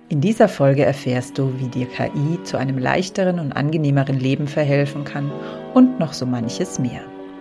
In dieser Folge erfährst du, wie dir KI zu einem leichteren und angenehmeren Leben verhelfen kann und noch so manches mehr.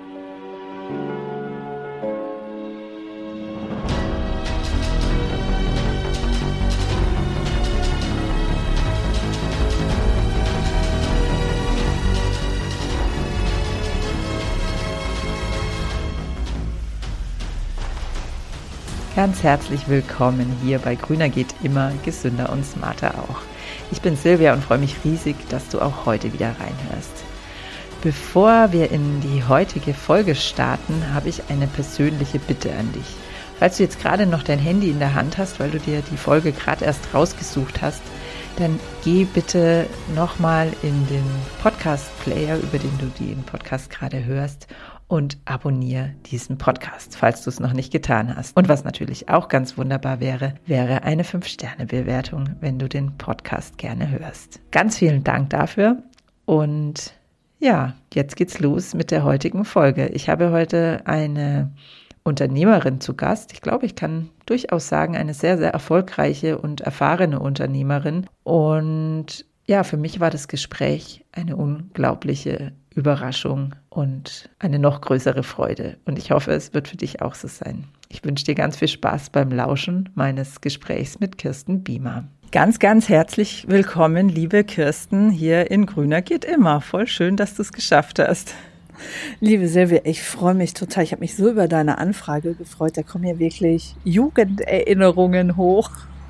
Ganz herzlich willkommen hier bei Grüner geht immer, gesünder und smarter auch. Ich bin Silvia und freue mich riesig, dass du auch heute wieder reinhörst. Bevor wir in die heutige Folge starten, habe ich eine persönliche Bitte an dich. Falls du jetzt gerade noch dein Handy in der Hand hast, weil du dir die Folge gerade erst rausgesucht hast, dann geh bitte nochmal in den Podcast-Player, über den du den Podcast gerade hörst, und abonniere diesen Podcast, falls du es noch nicht getan hast. Und was natürlich auch ganz wunderbar wäre, wäre eine 5-Sterne-Bewertung, wenn du den Podcast gerne hörst. Ganz vielen Dank dafür und ja, jetzt geht's los mit der heutigen Folge. Ich habe heute eine Unternehmerin zu Gast. Ich glaube, ich kann durchaus sagen, eine sehr, sehr erfolgreiche und erfahrene Unternehmerin. Und ja, für mich war das Gespräch eine unglaubliche Überraschung und eine noch größere Freude. Und ich hoffe, es wird für dich auch so sein. Ich wünsche dir ganz viel Spaß beim Lauschen meines Gesprächs mit Kirsten Biemer. Ganz, ganz herzlich willkommen, liebe Kirsten, hier in Grüner geht immer. Voll schön, dass du es geschafft hast. Liebe Silvia, ich freue mich total. Ich habe mich so über deine Anfrage gefreut. Da kommen ja wirklich Jugenderinnerungen hoch.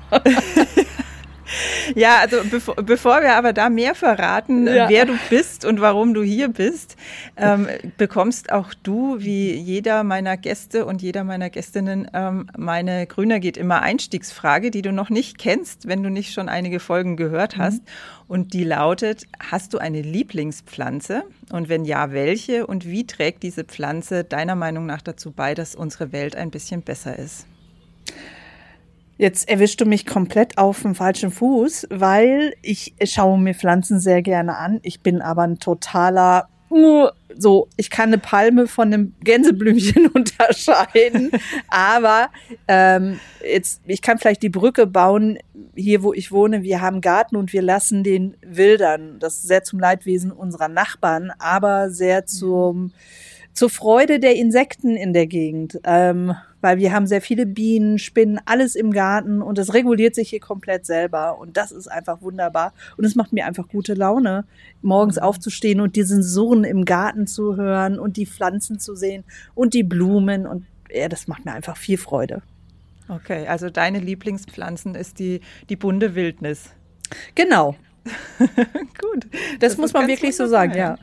Ja, also bevor wir aber da mehr verraten, wer du bist und warum du hier bist, bekommst auch du, wie jeder meiner Gäste und jeder meiner Gästinnen, meine Grüner geht immer Einstiegsfrage, die du noch nicht kennst, wenn du nicht schon einige Folgen gehört hast. Und die lautet: Hast du eine Lieblingspflanze? Und wenn ja, welche? Und wie trägt diese Pflanze deiner Meinung nach dazu bei, dass unsere Welt ein bisschen besser ist? Jetzt erwischst du mich komplett auf dem falschen Fuß, weil ich schaue mir Pflanzen sehr gerne an. Ich bin aber ein totaler, ich kann eine Palme von einem Gänseblümchen unterscheiden. Aber ich kann vielleicht die Brücke bauen, hier wo ich wohne. Wir haben Garten und wir lassen den wildern. Das ist sehr zum Leidwesen unserer Nachbarn, aber sehr zur Freude der Insekten in der Gegend. Weil wir haben sehr viele Bienen, Spinnen, alles im Garten und es reguliert sich hier komplett selber und das ist einfach wunderbar und es macht mir einfach gute Laune, morgens aufzustehen und diesen Surren im Garten zu hören und die Pflanzen zu sehen und die Blumen und ja, das macht mir einfach viel Freude. Okay, also deine Lieblingspflanzen ist die bunte Wildnis. Genau. Gut. Das muss man wirklich so sagen, ja.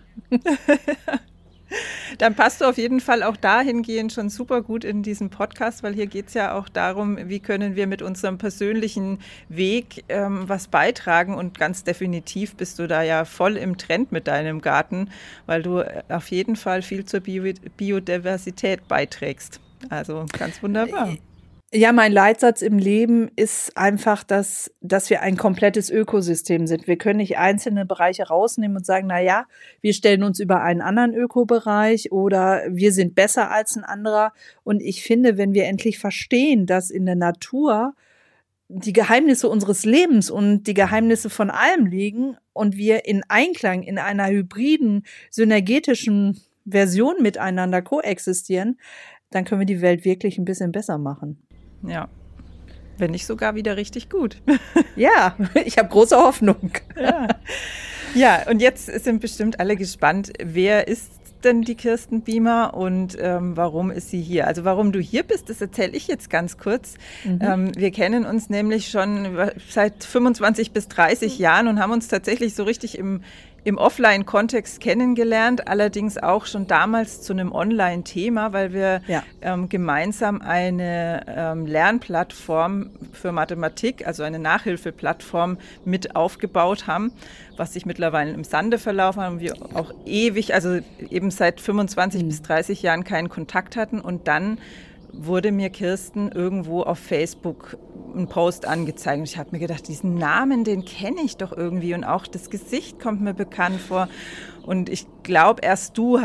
Dann passt du auf jeden Fall auch dahingehend schon super gut in diesen Podcast, weil hier geht es ja auch darum, wie können wir mit unserem persönlichen Weg was beitragen und ganz definitiv bist du da ja voll im Trend mit deinem Garten, weil du auf jeden Fall viel zur Biodiversität beiträgst. Also ganz wunderbar. Ja, mein Leitsatz im Leben ist einfach, dass wir ein komplettes Ökosystem sind. Wir können nicht einzelne Bereiche rausnehmen und sagen, wir stellen uns über einen anderen Ökobereich oder wir sind besser als ein anderer. Und ich finde, wenn wir endlich verstehen, dass in der Natur die Geheimnisse unseres Lebens und die Geheimnisse von allem liegen und wir in Einklang in einer hybriden, synergetischen Version miteinander koexistieren, dann können wir die Welt wirklich ein bisschen besser machen. Ja, wenn nicht sogar wieder richtig gut. Ja, ich habe große Hoffnung. Ja, und jetzt sind bestimmt alle gespannt, wer ist denn die Kirsten Biemer und warum ist sie hier? Also warum du hier bist, das erzähle ich jetzt ganz kurz. Wir kennen uns nämlich schon seit 25 bis 30 Jahren und haben uns tatsächlich so richtig im Offline-Kontext kennengelernt, allerdings auch schon damals zu einem Online-Thema, weil wir gemeinsam eine Lernplattform für Mathematik, also eine Nachhilfeplattform mit aufgebaut haben, was sich mittlerweile im Sande verlaufen hat und wir auch ewig, also eben seit 25 bis 30 Jahren keinen Kontakt hatten und dann wurde mir Kirsten irgendwo auf Facebook ein Post angezeigt. Und ich habe mir gedacht, diesen Namen, den kenne ich doch irgendwie und auch das Gesicht kommt mir bekannt vor. Und ich glaube, erst du hast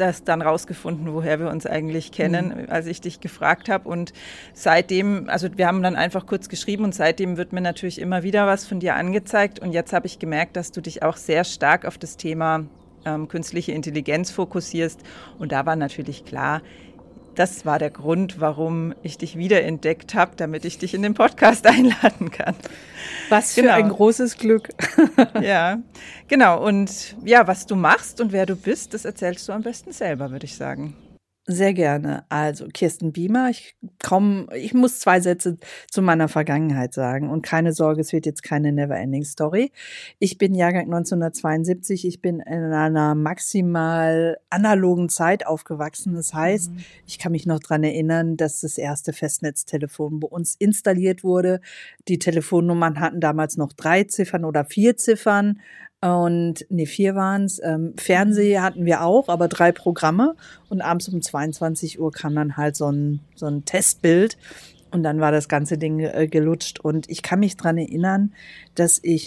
das dann rausgefunden, woher wir uns eigentlich kennen, als ich dich gefragt habe. Und seitdem, also wir haben dann einfach kurz geschrieben und seitdem wird mir natürlich immer wieder was von dir angezeigt. Und jetzt habe ich gemerkt, dass du dich auch sehr stark auf das Thema künstliche Intelligenz fokussierst. Und da war natürlich klar, das war der Grund, warum ich dich wiederentdeckt habe, damit ich dich in den Podcast einladen kann. Was für ein großes Glück. Ja, genau. Und ja, was du machst und wer du bist, das erzählst du am besten selber, würde ich sagen. Sehr gerne. Also Kirsten Biemer, ich muss 2 Sätze zu meiner Vergangenheit sagen und keine Sorge, es wird jetzt keine Neverending Story. Ich bin Jahrgang 1972, ich bin in einer maximal analogen Zeit aufgewachsen. Das heißt, ich kann mich noch dran erinnern, dass das erste Festnetztelefon bei uns installiert wurde. Die Telefonnummern hatten damals noch 3 Ziffern oder 4 Ziffern. Und 4 waren's. Fernseher hatten wir auch, aber 3 Programme. Und abends um 22 Uhr kam dann halt so ein Testbild. Und dann war das ganze Ding gelutscht. Und ich kann mich dran erinnern, dass ich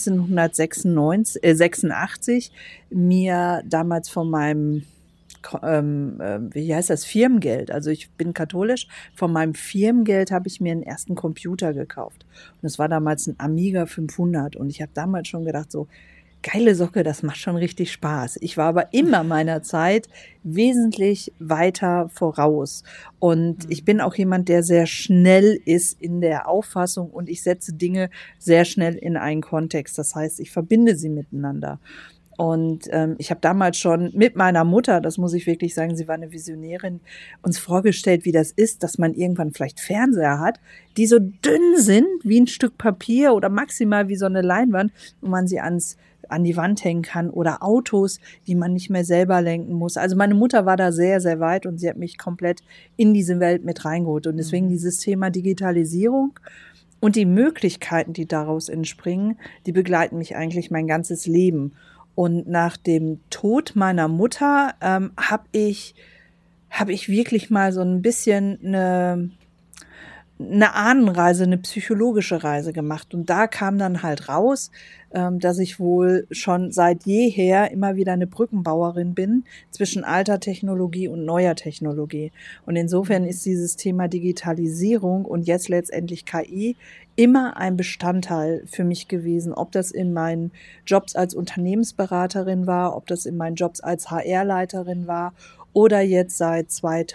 1986 mir damals von meinem Firmengeld, also ich bin katholisch, von meinem Firmengeld habe ich mir einen ersten Computer gekauft. Und es war damals ein Amiga 500. Und ich habe damals schon gedacht, so, geile Socke, das macht schon richtig Spaß. Ich war aber immer meiner Zeit wesentlich weiter voraus. Und ich bin auch jemand, der sehr schnell ist in der Auffassung und ich setze Dinge sehr schnell in einen Kontext. Das heißt, ich verbinde sie miteinander. Und ich habe damals schon mit meiner Mutter, das muss ich wirklich sagen, sie war eine Visionärin, uns vorgestellt, wie das ist, dass man irgendwann vielleicht Fernseher hat, die so dünn sind wie ein Stück Papier oder maximal wie so eine Leinwand, wo man sie an die Wand hängen kann, oder Autos, die man nicht mehr selber lenken muss. Also meine Mutter war da sehr, sehr weit und sie hat mich komplett in diese Welt mit reingeholt. Und deswegen dieses Thema Digitalisierung und die Möglichkeiten, die daraus entspringen, die begleiten mich eigentlich mein ganzes Leben. Und nach dem Tod meiner Mutter habe ich wirklich mal so ein bisschen eine Ahnenreise, eine psychologische Reise gemacht. Und da kam dann halt raus, dass ich wohl schon seit jeher immer wieder eine Brückenbauerin bin zwischen alter Technologie und neuer Technologie. Und insofern ist dieses Thema Digitalisierung und jetzt letztendlich KI immer ein Bestandteil für mich gewesen, ob das in meinen Jobs als Unternehmensberaterin war, ob das in meinen Jobs als HR-Leiterin war oder jetzt seit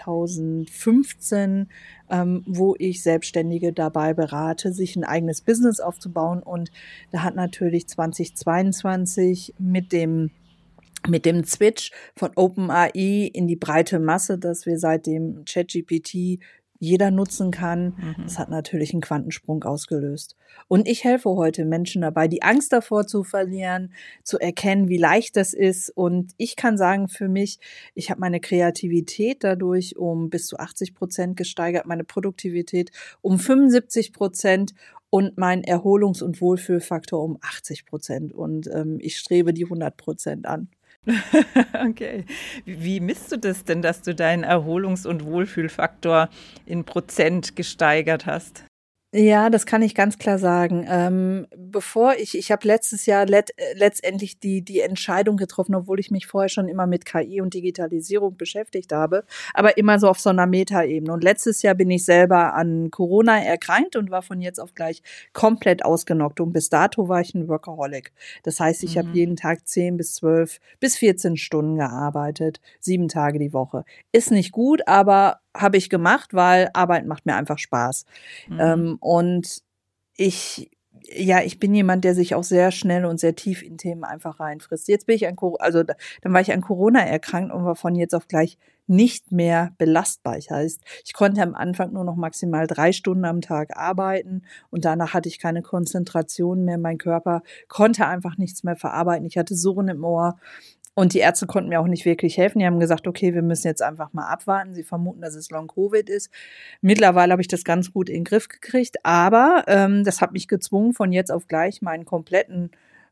2015, wo ich Selbstständige dabei berate, sich ein eigenes Business aufzubauen. Und da hat natürlich 2022 mit dem Switch von OpenAI in die breite Masse, dass wir seitdem ChatGPT jeder nutzen kann. Das hat natürlich einen Quantensprung ausgelöst. Und ich helfe heute Menschen dabei, die Angst davor zu verlieren, zu erkennen, wie leicht das ist. Und ich kann sagen, für mich, ich habe meine Kreativität dadurch um bis zu 80% gesteigert, meine Produktivität um 75% und mein Erholungs- und Wohlfühlfaktor um 80%. Und ich strebe die 100% an. Okay. Wie misst du das denn, dass du deinen Erholungs- und Wohlfühlfaktor in Prozent gesteigert hast? Ja, das kann ich ganz klar sagen. Ich habe letztes Jahr letztendlich die Entscheidung getroffen, obwohl ich mich vorher schon immer mit KI und Digitalisierung beschäftigt habe, aber immer so auf so einer Metaebene. Und letztes Jahr bin ich selber an Corona erkrankt und war von jetzt auf gleich komplett ausgenockt. Und bis dato war ich ein Workaholic. Das heißt, ich habe jeden Tag 10 bis 12 bis 14 Stunden gearbeitet, 7 Tage die Woche. Ist nicht gut, aber habe ich gemacht, weil Arbeit macht mir einfach Spaß. Und ich bin jemand, der sich auch sehr schnell und sehr tief in Themen einfach reinfrisst. Jetzt bin ich dann war ich an Corona erkrankt und war von jetzt auf gleich nicht mehr belastbar. Das heißt, ich konnte am Anfang nur noch maximal 3 Stunden am Tag arbeiten und danach hatte ich keine Konzentration mehr. Mein Körper konnte einfach nichts mehr verarbeiten. Ich hatte Surren im Ohr. Und die Ärzte konnten mir auch nicht wirklich helfen. Die haben gesagt, okay, wir müssen jetzt einfach mal abwarten. Sie vermuten, dass es Long-Covid ist. Mittlerweile habe ich das ganz gut in den Griff gekriegt. Aber das hat mich gezwungen, von jetzt auf gleich meinen kompletten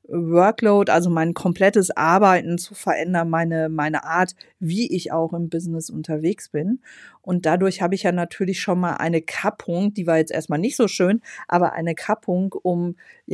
Workload, also mein komplettes Arbeiten zu verändern, meine Art, wie ich auch im Business unterwegs bin. Und dadurch habe ich ja natürlich schon mal eine Kappung, die war jetzt erstmal nicht so schön, aber eine Kappung um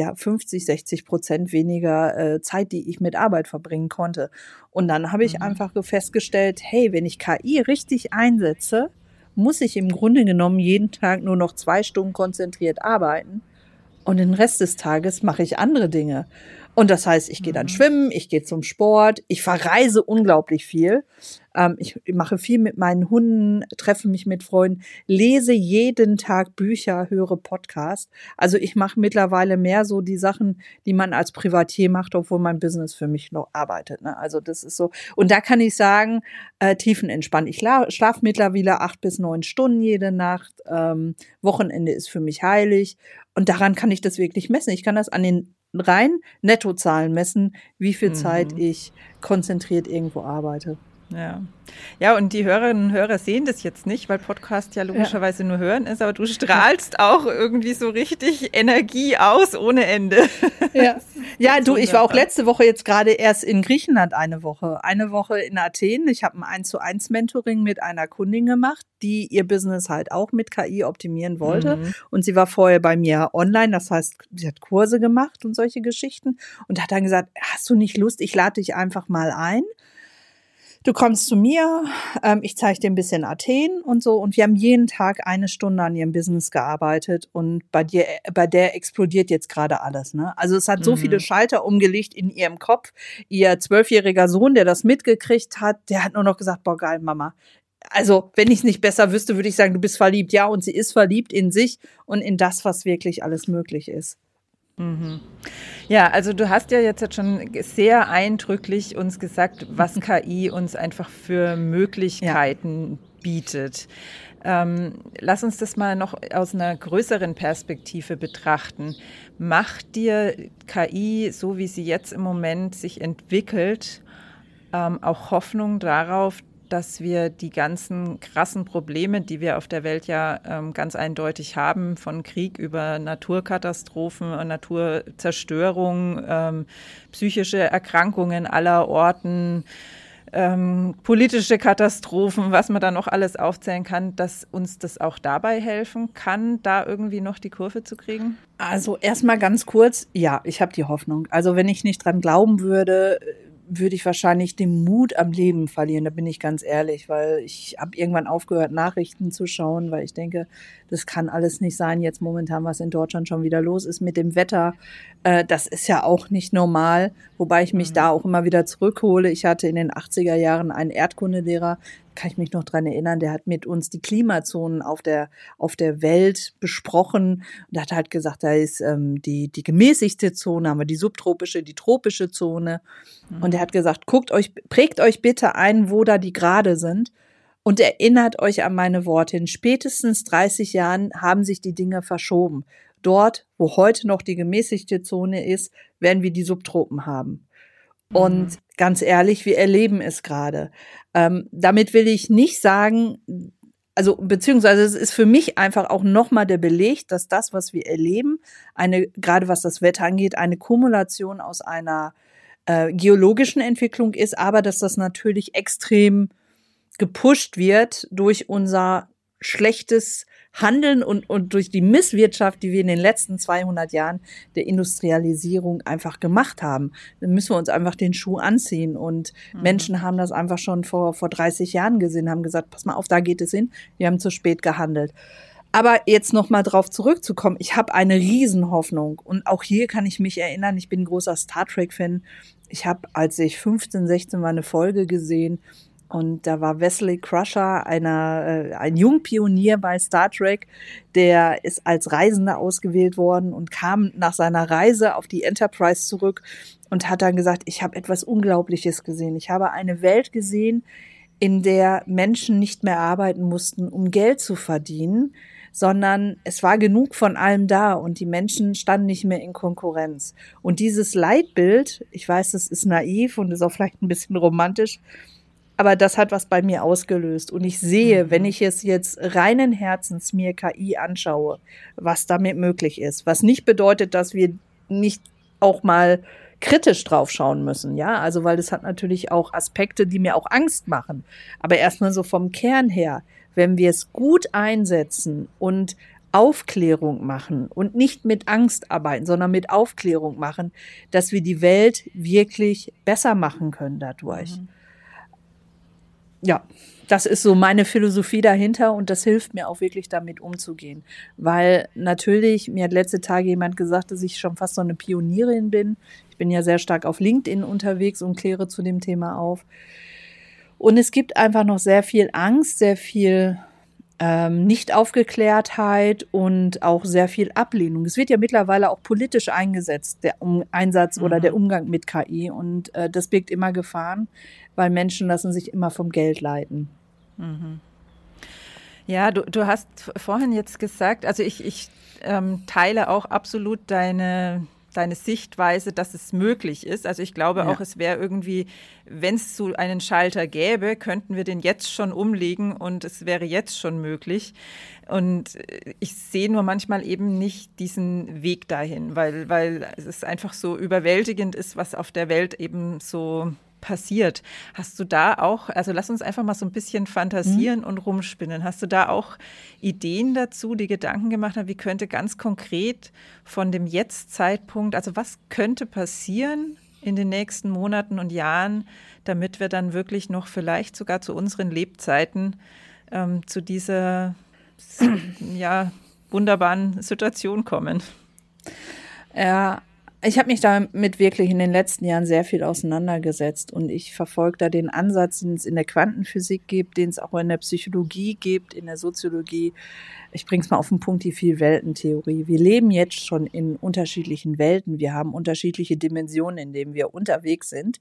50-60% weniger Zeit, die ich mit Arbeit verbringen konnte. Und dann habe ich einfach festgestellt, hey, wenn ich KI richtig einsetze, muss ich im Grunde genommen jeden Tag nur noch 2 Stunden konzentriert arbeiten. Und den Rest des Tages mache ich andere Dinge. Und das heißt, ich gehe dann schwimmen, ich gehe zum Sport, ich verreise unglaublich viel. Ich mache viel mit meinen Hunden, treffe mich mit Freunden, lese jeden Tag Bücher, höre Podcasts. Also ich mache mittlerweile mehr so die Sachen, die man als Privatier macht, obwohl mein Business für mich noch arbeitet. Ne? Also das ist so. Und da kann ich sagen, tiefenentspannt. Ich schlafe mittlerweile 8 bis 9 Stunden jede Nacht. Wochenende ist für mich heilig. Und daran kann ich das wirklich messen. Ich kann das an den rein Nettozahlen messen, wie viel Zeit ich konzentriert irgendwo arbeite. Ja, und die Hörerinnen und Hörer sehen das jetzt nicht, weil Podcast ja logischerweise nur hören ist, aber du strahlst auch irgendwie so richtig Energie aus ohne Ende. Ja, du, ich war auch letzte Woche jetzt gerade erst in Griechenland eine Woche in Athen. Ich habe ein 1:1 Mentoring mit einer Kundin gemacht, die ihr Business halt auch mit KI optimieren wollte. Und sie war vorher bei mir online, das heißt, sie hat Kurse gemacht und solche Geschichten und hat dann gesagt, hast du nicht Lust, ich lade dich einfach mal ein. Du kommst zu mir, ich zeige dir ein bisschen Athen und so. Und wir haben jeden Tag 1 Stunde an ihrem Business gearbeitet. Und bei der explodiert jetzt gerade alles. Ne? Also es hat so viele Schalter umgelegt in ihrem Kopf. Ihr 12-jähriger Sohn, der das mitgekriegt hat, der hat nur noch gesagt, boah, geil, Mama. Also wenn ich es nicht besser wüsste, würde ich sagen, du bist verliebt. Ja, und sie ist verliebt in sich und in das, was wirklich alles möglich ist. Ja, also du hast ja jetzt schon sehr eindrücklich uns gesagt, was KI uns einfach für Möglichkeiten bietet. Lass uns das mal noch aus einer größeren Perspektive betrachten. Macht dir KI, so wie sie jetzt im Moment sich entwickelt, auch Hoffnung darauf, dass wir die ganzen krassen Probleme, die wir auf der Welt ja ganz eindeutig haben, von Krieg über Naturkatastrophen und Naturzerstörung, psychische Erkrankungen aller Orten, politische Katastrophen, was man da noch alles aufzählen kann, dass uns das auch dabei helfen kann, da irgendwie noch die Kurve zu kriegen? Also erstmal ganz kurz, ja, ich habe die Hoffnung. Also wenn ich nicht dran glauben würde, würde ich wahrscheinlich den Mut am Leben verlieren, da bin ich ganz ehrlich, weil ich habe irgendwann aufgehört, Nachrichten zu schauen, weil ich denke, das kann alles nicht sein, jetzt momentan, was in Deutschland schon wieder los ist mit dem Wetter, das ist ja auch nicht normal, wobei ich mich da auch immer wieder zurückhole. Ich hatte in den 80er Jahren einen Erdkundelehrer, kann ich mich noch dran erinnern, der hat mit uns die Klimazonen auf der Welt besprochen und hat halt gesagt, da ist die gemäßigte Zone, haben wir die subtropische, die tropische Zone. Und er hat gesagt, prägt euch bitte ein, wo da die Grade sind und erinnert euch an meine Worte. In spätestens 30 Jahren haben sich die Dinge verschoben. Dort, wo heute noch die gemäßigte Zone ist, werden wir die Subtropen haben. Und ganz ehrlich, wir erleben es gerade. Damit will ich nicht sagen, also beziehungsweise es ist für mich einfach auch nochmal der Beleg, dass das, was wir erleben, gerade was das Wetter angeht, eine Kumulation aus einer geologischen Entwicklung ist, aber dass das natürlich extrem gepusht wird durch unser schlechtes Handeln und durch die Misswirtschaft, die wir in den letzten 200 Jahren der Industrialisierung einfach gemacht haben. Dann müssen wir uns einfach den Schuh anziehen. Und Menschen haben das einfach schon vor 30 Jahren gesehen, haben gesagt, pass mal auf, da geht es hin. Wir haben zu spät gehandelt. Aber jetzt noch mal drauf zurückzukommen, ich habe eine Riesenhoffnung. Und auch hier kann ich mich erinnern, ich bin ein großer Star Trek-Fan. Ich habe, als ich 15, 16 war, eine Folge gesehen. Und da war Wesley Crusher, ein Jungpionier bei Star Trek, der ist als Reisender ausgewählt worden und kam nach seiner Reise auf die Enterprise zurück und hat dann gesagt, ich habe etwas Unglaubliches gesehen. Ich habe eine Welt gesehen, in der Menschen nicht mehr arbeiten mussten, um Geld zu verdienen, sondern es war genug von allem da und die Menschen standen nicht mehr in Konkurrenz. Und dieses Leitbild, ich weiß, das ist naiv und ist auch vielleicht ein bisschen romantisch, aber das hat was bei mir ausgelöst. Und ich sehe, wenn ich es jetzt reinen Herzens mir KI anschaue, was damit möglich ist. Was nicht bedeutet, dass wir nicht auch mal kritisch drauf schauen müssen, ja, also weil das hat natürlich auch Aspekte, die mir auch Angst machen, aber erstmal so vom Kern her, wenn wir es gut einsetzen und Aufklärung machen und nicht mit Angst arbeiten, sondern mit Aufklärung machen, dass wir die Welt wirklich besser machen können dadurch. Ja, das ist so meine Philosophie dahinter und das hilft mir auch wirklich damit umzugehen. Weil natürlich, mir hat letzte Tage jemand gesagt, dass ich schon fast so eine Pionierin bin. Ich bin ja sehr stark auf LinkedIn unterwegs und kläre zu dem Thema auf. Und es gibt einfach noch sehr viel Angst, sehr viel Nicht-Aufgeklärtheit und auch sehr viel Ablehnung. Es wird ja mittlerweile auch politisch eingesetzt, der Einsatz oder der Umgang mit KI. Und das birgt immer Gefahren, weil Menschen lassen sich immer vom Geld leiten. Ja, du hast vorhin jetzt gesagt, also ich teile auch absolut deine Sichtweise, dass es möglich ist. Also ich glaube auch, es wäre irgendwie, wenn es so einen Schalter gäbe, könnten wir den jetzt schon umlegen und es wäre jetzt schon möglich. Und ich sehe nur manchmal eben nicht diesen Weg dahin, weil es einfach so überwältigend ist, was auf der Welt eben so passiert. Hast du da auch, also lass uns einfach mal so ein bisschen fantasieren und rumspinnen. Hast du da auch Ideen dazu, die Gedanken gemacht haben, wie könnte ganz konkret von dem Jetzt-Zeitpunkt, also was könnte passieren in den nächsten Monaten und Jahren, damit wir dann wirklich noch vielleicht sogar zu unseren Lebzeiten zu dieser wunderbaren Situation kommen? Ja, ich habe mich damit wirklich in den letzten Jahren sehr viel auseinandergesetzt und ich verfolge da den Ansatz, den es in der Quantenphysik gibt, den es auch in der Psychologie gibt, in der Soziologie. Ich bringe es mal auf den Punkt, die Vielweltentheorie. Wir leben jetzt schon in unterschiedlichen Welten. Wir haben unterschiedliche Dimensionen, in denen wir unterwegs sind.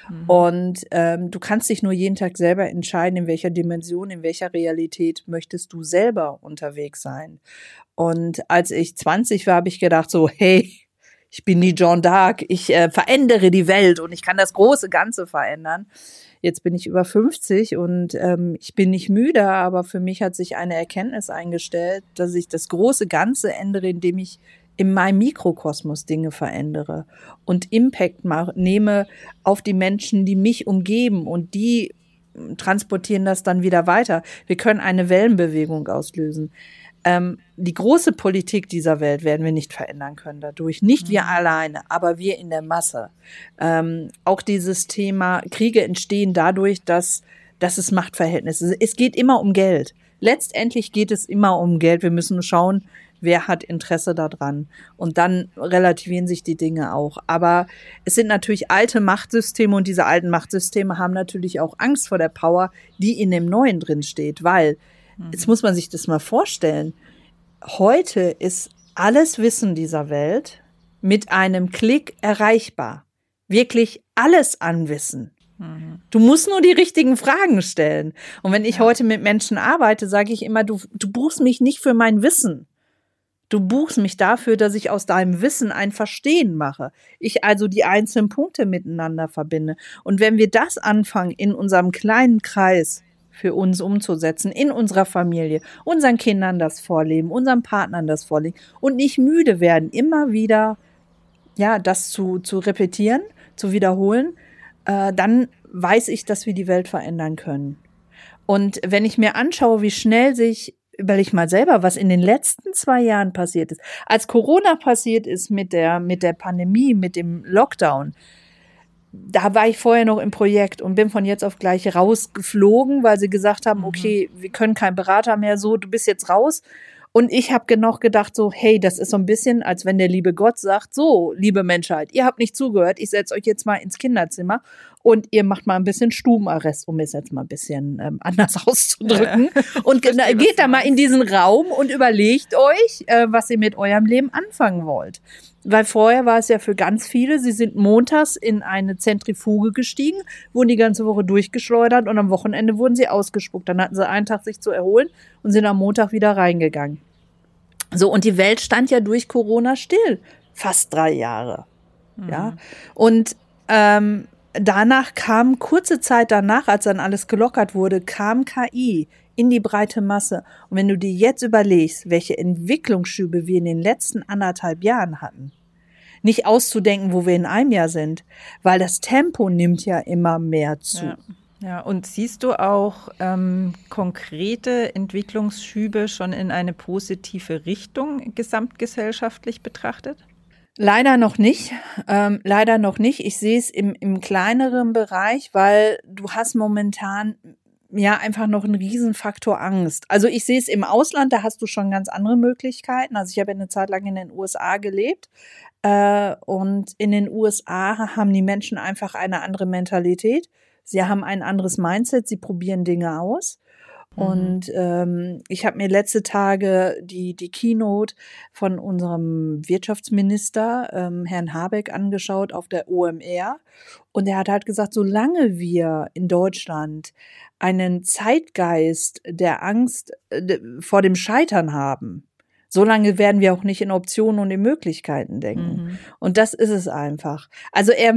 Und du kannst dich nur jeden Tag selber entscheiden, in welcher Dimension, in welcher Realität möchtest du selber unterwegs sein. Und als ich 20 war, habe ich gedacht so, hey, ich bin die Jeanne d'Arc, ich verändere die Welt und ich kann das große Ganze verändern. Jetzt bin ich über 50 und ich bin nicht müde, aber für mich hat sich eine Erkenntnis eingestellt, dass ich das große Ganze ändere, indem ich in meinem Mikrokosmos Dinge verändere und Impact nehme auf die Menschen, die mich umgeben und die transportieren das dann wieder weiter. Wir können eine Wellenbewegung auslösen. Die große Politik dieser Welt werden wir nicht verändern können dadurch. Nicht wir alleine, aber wir in der Masse. Auch dieses Thema Kriege entstehen dadurch, dass es Machtverhältnisse. Es geht immer um Geld. Letztendlich geht es immer um Geld. Wir müssen schauen, wer hat Interesse daran. Und dann relativieren sich die Dinge auch. Aber es sind natürlich alte Machtsysteme und diese alten Machtsysteme haben natürlich auch Angst vor der Power, die in dem Neuen drin steht, weil jetzt muss man sich das mal vorstellen. Heute ist alles Wissen dieser Welt mit einem Klick erreichbar. Wirklich alles an Wissen. Du musst nur die richtigen Fragen stellen. Und wenn ich heute mit Menschen arbeite, sage ich immer, du buchst mich nicht für mein Wissen. Du buchst mich dafür, dass ich aus deinem Wissen ein Verstehen mache. Ich also die einzelnen Punkte miteinander verbinde. Und wenn wir das anfangen, in unserem kleinen Kreis für uns umzusetzen, in unserer Familie, unseren Kindern das vorleben, unseren Partnern das vorleben und nicht müde werden, immer wieder das zu repetieren, zu wiederholen, dann weiß ich, dass wir die Welt verändern können. Und wenn ich mir anschaue, wie schnell überleg mal selber, was in den letzten 2 Jahren passiert ist. Als Corona passiert ist mit der Pandemie, mit dem Lockdown, da war ich vorher noch im Projekt und bin von jetzt auf gleich rausgeflogen, weil sie gesagt haben, okay, wir können keinen Berater mehr, so, du bist jetzt raus. Und ich habe noch gedacht so, hey, das ist so ein bisschen, als wenn der liebe Gott sagt, so, liebe Menschheit, ihr habt nicht zugehört, ich setze euch jetzt mal ins Kinderzimmer und ihr macht mal ein bisschen Stubenarrest, um es jetzt mal ein bisschen anders auszudrücken. Und geht da mal in diesen Raum und überlegt euch, was ihr mit eurem Leben anfangen wollt. Weil vorher war es ja für ganz viele, sie sind montags in eine Zentrifuge gestiegen, wurden die ganze Woche durchgeschleudert und am Wochenende wurden sie ausgespuckt. Dann hatten sie einen Tag sich zu erholen und sind am Montag wieder reingegangen. So, und die Welt stand ja durch Corona still. Fast 3 Jahre. Ja. Und danach kam, kurze Zeit danach, als dann alles gelockert wurde, kam KI in die breite Masse. Und wenn du dir jetzt überlegst, welche Entwicklungsschübe wir in den letzten 1,5 Jahren hatten, nicht auszudenken, wo wir in einem Jahr sind, weil das Tempo nimmt ja immer mehr zu. Ja. Ja, und siehst du auch konkrete Entwicklungsschübe schon in eine positive Richtung gesamtgesellschaftlich betrachtet? Leider noch nicht. Leider noch nicht. Ich sehe es im kleineren Bereich, weil du hast momentan ja einfach noch einen Riesenfaktor Angst. Also ich sehe es im Ausland, da hast du schon ganz andere Möglichkeiten. Also ich habe eine Zeit lang in den USA gelebt. Und in den USA haben die Menschen einfach eine andere Mentalität. Sie haben ein anderes Mindset, sie probieren Dinge aus. Und ich habe mir letzte Tage die Keynote von unserem Wirtschaftsminister, Herrn Habeck, angeschaut auf der OMR. Und er hat halt gesagt, solange wir in Deutschland einen Zeitgeist der Angst vor dem Scheitern haben, solange werden wir auch nicht in Optionen und in Möglichkeiten denken. Und das ist es einfach. Also er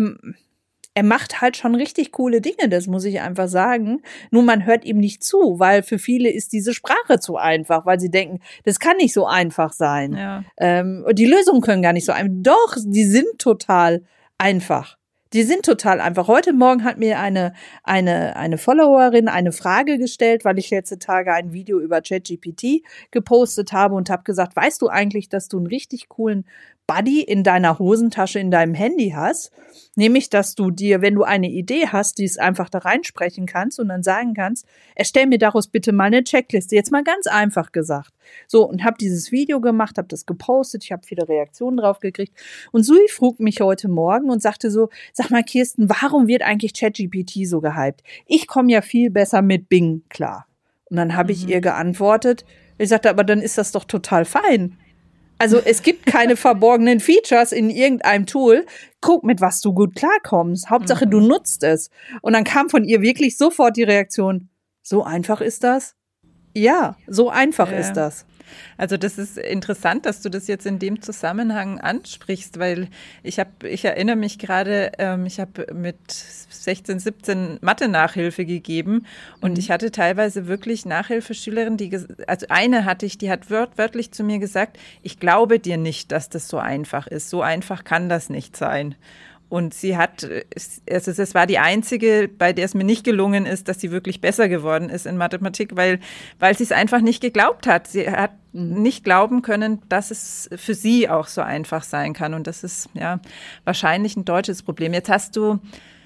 macht halt schon richtig coole Dinge, das muss ich einfach sagen. Nur man hört ihm nicht zu, weil für viele ist diese Sprache zu einfach, weil sie denken, das kann nicht so einfach sein. Ja. Und die Lösungen können gar nicht so einfach. Doch, die sind total einfach. Die sind total einfach. Heute Morgen hat mir eine Followerin eine Frage gestellt, weil ich letzte Tage ein Video über ChatGPT gepostet habe und habe gesagt, weißt du eigentlich, dass du einen richtig coolen Buddy in deiner Hosentasche, in deinem Handy hast? Nämlich, dass du dir, wenn du eine Idee hast, die es einfach da reinsprechen kannst und dann sagen kannst, erstell mir daraus bitte mal eine Checkliste. Jetzt mal ganz einfach gesagt. So, und habe dieses Video gemacht, habe das gepostet, ich habe viele Reaktionen drauf gekriegt. Und Sui frug mich heute Morgen und sagte so, sag mal Kirsten, warum wird eigentlich ChatGPT so gehypt? Ich komme ja viel besser mit Bing klar. Und dann habe ich ihr geantwortet, ich sagte, aber dann ist das doch total fein. Also es gibt keine verborgenen Features in irgendeinem Tool. Guck, mit was du gut klarkommst. Hauptsache, du nutzt es. Und dann kam von ihr wirklich sofort die Reaktion, so einfach ist das? Ja, so einfach ist das. Also das ist interessant, dass du das jetzt in dem Zusammenhang ansprichst, weil ich erinnere mich gerade, ich habe mit 16, 17 Mathe-Nachhilfe gegeben und ich hatte teilweise wirklich Nachhilfeschülerinnen, also eine hatte ich, die hat wörtlich zu mir gesagt, ich glaube dir nicht, dass das so einfach ist. So einfach kann das nicht sein. Und sie hat, also es war die einzige, bei der es mir nicht gelungen ist, dass sie wirklich besser geworden ist in Mathematik, weil sie es einfach nicht geglaubt hat. Sie hat nicht glauben können, dass es für sie auch so einfach sein kann. Und das ist ja wahrscheinlich ein deutsches Problem. Jetzt hast du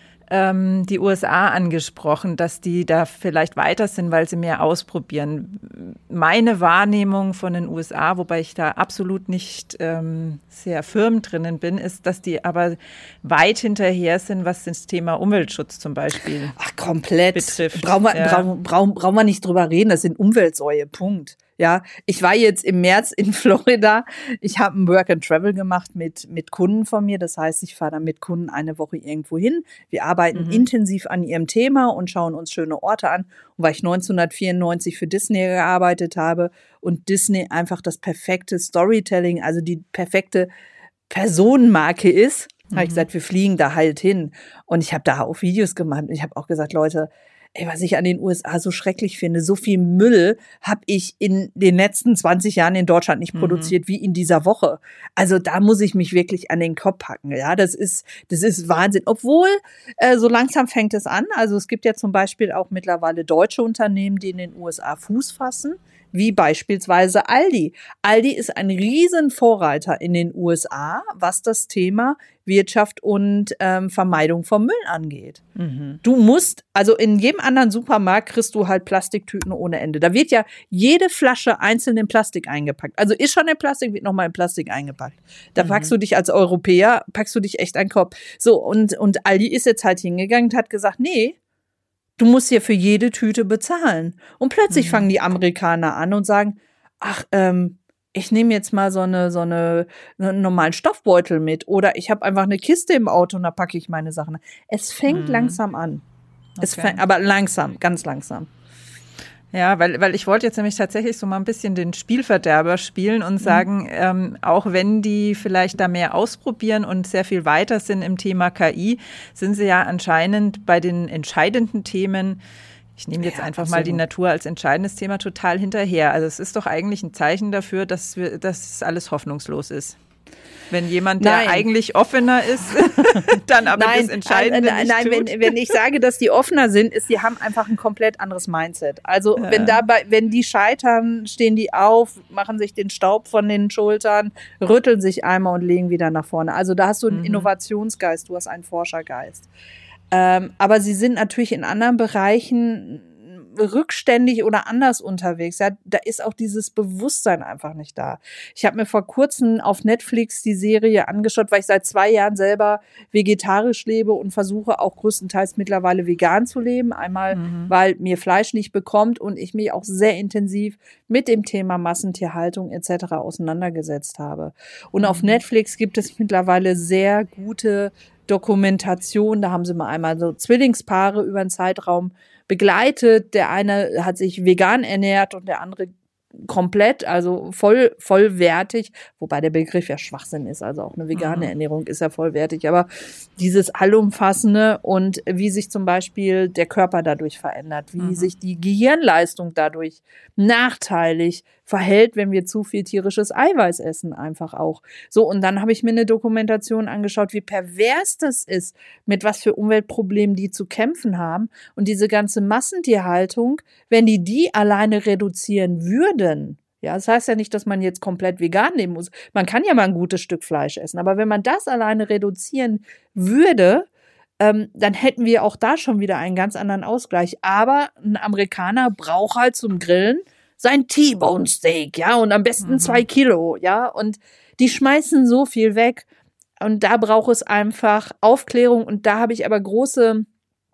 die USA angesprochen, dass die da vielleicht weiter sind, weil sie mehr ausprobieren. Meine Wahrnehmung von den USA, wobei ich da absolut nicht sehr firm drinnen bin, ist, dass die aber weit hinterher sind, was das Thema Umweltschutz zum Beispiel komplett betrifft. Brauchen wir nicht drüber reden, das sind Umweltsäue, Punkt. Ja, ich war jetzt im März in Florida. Ich habe ein Work and Travel gemacht mit Kunden von mir. Das heißt, ich fahre dann mit Kunden eine Woche irgendwo hin. Wir arbeiten intensiv an ihrem Thema und schauen uns schöne Orte an. Und weil ich 1994 für Disney gearbeitet habe und Disney einfach das perfekte Storytelling, also die perfekte Personenmarke ist, habe ich gesagt, wir fliegen da halt hin. Und ich habe da auch Videos gemacht. Und ich habe auch gesagt, Leute, was ich an den USA so schrecklich finde, so viel Müll habe ich in den letzten 20 Jahren in Deutschland nicht produziert wie in dieser Woche. Also da muss ich mich wirklich an den Kopf packen. Ja, das ist Wahnsinn. Obwohl, so langsam fängt es an. Also es gibt ja zum Beispiel auch mittlerweile deutsche Unternehmen, die in den USA Fuß fassen, wie beispielsweise Aldi. Aldi ist ein riesen Vorreiter in den USA, was das Thema Wirtschaft und Vermeidung von Müll angeht. Du musst, also in jedem anderen Supermarkt kriegst du halt Plastiktüten ohne Ende. Da wird ja jede Flasche einzeln in Plastik eingepackt. Also ist schon in Plastik, wird nochmal in Plastik eingepackt. Da packst du dich als Europäer, echt einen Kopf. So, und Aldi ist jetzt halt hingegangen und hat gesagt, nee, du musst hier für jede Tüte bezahlen. Und plötzlich fangen die Amerikaner an und sagen, ach, ich nehme jetzt mal so einen normalen Stoffbeutel mit oder ich habe einfach eine Kiste im Auto und da packe ich meine Sachen. Es fängt langsam an. Okay. Aber langsam, ganz langsam. Ja, weil ich wollte jetzt nämlich tatsächlich so mal ein bisschen den Spielverderber spielen und sagen, auch wenn die vielleicht da mehr ausprobieren und sehr viel weiter sind im Thema KI, sind sie ja anscheinend bei den entscheidenden Themen, ich nehme jetzt einfach mal die Natur als entscheidendes Thema, total hinterher. Also es ist doch eigentlich ein Zeichen dafür, dass alles hoffnungslos ist. Wenn jemand, der eigentlich offener ist, dann aber das Entscheidende nicht tut. Wenn ich sage, dass die offener sind, ist, die haben einfach ein komplett anderes Mindset. Also wenn die scheitern, stehen die auf, machen sich den Staub von den Schultern, rütteln sich einmal und legen wieder nach vorne. Also da hast du einen Innovationsgeist, du hast einen Forschergeist. Aber sie sind natürlich in anderen Bereichen rückständig oder anders unterwegs. Ja, da ist auch dieses Bewusstsein einfach nicht da. Ich habe mir vor kurzem auf Netflix die Serie angeschaut, weil ich seit 2 Jahren selber vegetarisch lebe und versuche auch größtenteils mittlerweile vegan zu leben. Einmal, weil mir Fleisch nicht bekommt und ich mich auch sehr intensiv mit dem Thema Massentierhaltung etc. auseinandergesetzt habe. Und auf Netflix gibt es mittlerweile sehr gute Dokumentation, da haben sie mal einmal so Zwillingspaare über einen Zeitraum begleitet. Der eine hat sich vegan ernährt und der andere komplett, also vollwertig, wobei der Begriff ja Schwachsinn ist, also auch eine vegane Ernährung ist ja vollwertig, aber dieses Allumfassende und wie sich zum Beispiel der Körper dadurch verändert, wie sich die Gehirnleistung dadurch nachteilig verhält, wenn wir zu viel tierisches Eiweiß essen, einfach auch. So, und dann habe ich mir eine Dokumentation angeschaut, wie pervers das ist, mit was für Umweltproblemen die zu kämpfen haben. Und diese ganze Massentierhaltung, wenn die alleine reduzieren würden, ja, das heißt ja nicht, dass man jetzt komplett vegan leben muss. Man kann ja mal ein gutes Stück Fleisch essen. Aber wenn man das alleine reduzieren würde, dann hätten wir auch da schon wieder einen ganz anderen Ausgleich. Aber ein Amerikaner braucht halt zum Grillen sein T-Bone Steak, ja, und am besten 2 Kilo, ja, und die schmeißen so viel weg und da braucht es einfach Aufklärung und da habe ich aber große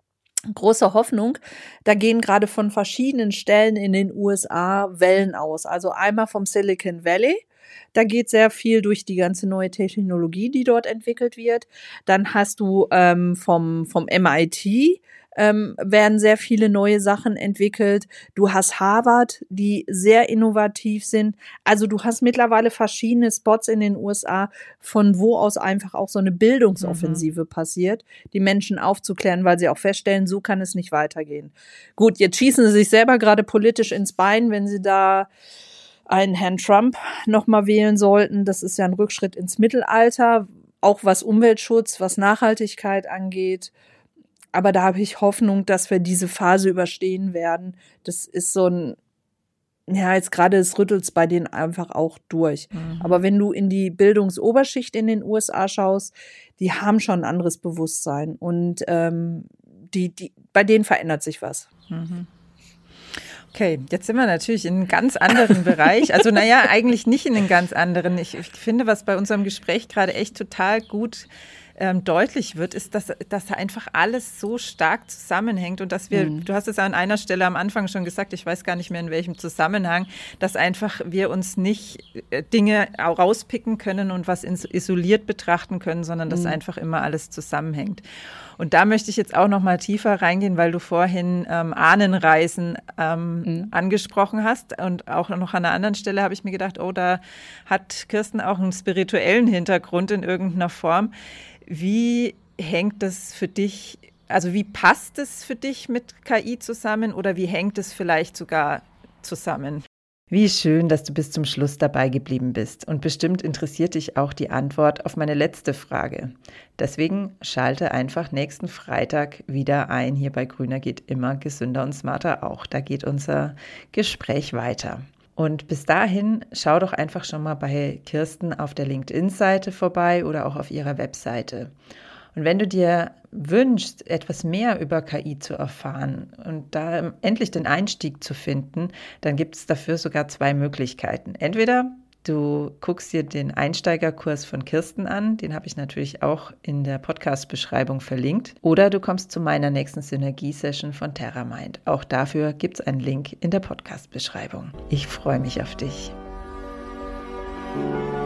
Hoffnung. Da gehen gerade von verschiedenen Stellen in den USA Wellen aus, also einmal vom Silicon Valley. Da geht sehr viel durch die ganze neue Technologie, die dort entwickelt wird. Dann hast du vom MIT werden sehr viele neue Sachen entwickelt. Du hast Harvard, die sehr innovativ sind. Also du hast mittlerweile verschiedene Spots in den USA, von wo aus einfach auch so eine Bildungsoffensive passiert, die Menschen aufzuklären, weil sie auch feststellen, so kann es nicht weitergehen. Gut, jetzt schießen sie sich selber gerade politisch ins Bein, wenn sie da einen Herrn Trump nochmal wählen sollten. Das ist ja ein Rückschritt ins Mittelalter, auch was Umweltschutz, was Nachhaltigkeit angeht. Aber da habe ich Hoffnung, dass wir diese Phase überstehen werden. Das ist so ein, ja, jetzt gerade es rüttelt's bei denen einfach auch durch. Aber wenn du in die Bildungsoberschicht in den USA schaust, die haben schon ein anderes Bewusstsein und bei denen verändert sich was. Okay, jetzt sind wir natürlich in einem ganz anderen Bereich. Also eigentlich nicht in einem ganz anderen. Ich finde, was bei unserem Gespräch gerade echt total gut deutlich wird, ist, dass einfach alles so stark zusammenhängt und dass wir, du hast es an einer Stelle am Anfang schon gesagt, ich weiß gar nicht mehr in welchem Zusammenhang, dass einfach wir uns nicht Dinge rauspicken können und was isoliert betrachten können, sondern dass einfach immer alles zusammenhängt. Und da möchte ich jetzt auch noch mal tiefer reingehen, weil du vorhin Ahnenreisen angesprochen hast. Und auch noch an einer anderen Stelle habe ich mir gedacht, oh, da hat Kirsten auch einen spirituellen Hintergrund in irgendeiner Form. Wie hängt das für dich, also wie passt es für dich mit KI zusammen oder wie hängt es vielleicht sogar zusammen? Wie schön, dass du bis zum Schluss dabei geblieben bist. Und bestimmt interessiert dich auch die Antwort auf meine letzte Frage. Deswegen schalte einfach nächsten Freitag wieder ein. Hier bei Grüner geht immer, gesünder und smarter auch. Da geht unser Gespräch weiter. Und bis dahin schau doch einfach schon mal bei Kirsten auf der LinkedIn-Seite vorbei oder auch auf ihrer Webseite. Und wenn du dir wünschst, etwas mehr über KI zu erfahren und da endlich den Einstieg zu finden, dann gibt es dafür sogar 2 Möglichkeiten. Entweder du guckst dir den Einsteigerkurs von Kirsten an, den habe ich natürlich auch in der Podcast-Beschreibung verlinkt, oder du kommst zu meiner nächsten Synergie-Session von TerraMind. Auch dafür gibt es einen Link in der Podcast-Beschreibung. Ich freue mich auf dich.